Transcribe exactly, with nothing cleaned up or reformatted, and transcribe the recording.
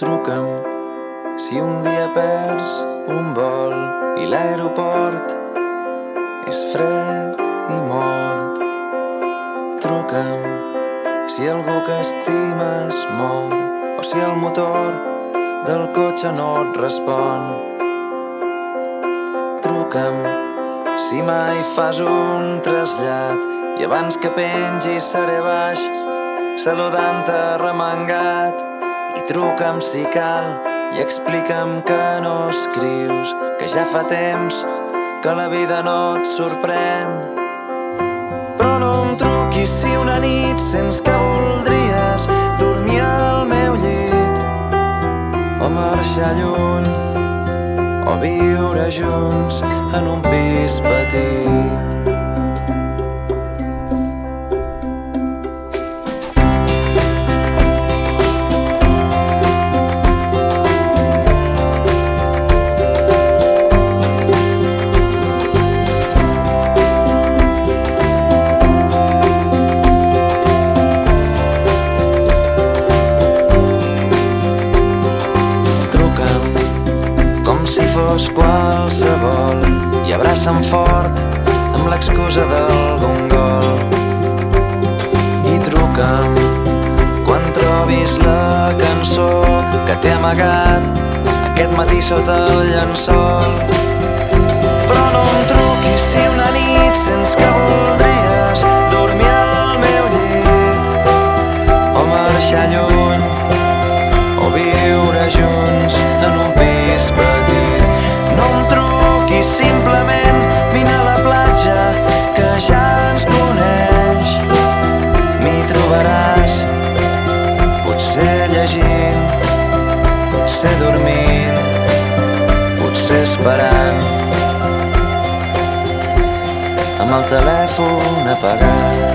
Truca'm si un dia perds un vol i l'aeroport és fred i mort. Truca'm si algú que estimes mor o si el motor del cotxe no et respon. Truca'm si mai fas un trasllat i abans que pengis seré baix saludant-te remengat. I truca'm si cal i explica'm que no escrius, que ja fa temps que la vida no et sorprèn. Però no em truquis si una nit sents que voldries dormir al meu llit o marxar lluny o viure junts en un pis petit. Si fos qualsevol i abraça'm fort amb l'excusa d'algun gol. I truca'm quan trobis la cançó que t'he amagat aquest matí sota el llençol. Però no em truquis si una nit sents que voldries dormir al meu llit o marxar lluny o viure junts en un pis petit. No em truquis, simplement vine a la platja que ja ens coneix. M'hi trobaràs, potser llegint, potser dormint, potser esperant, amb el telèfon apagat.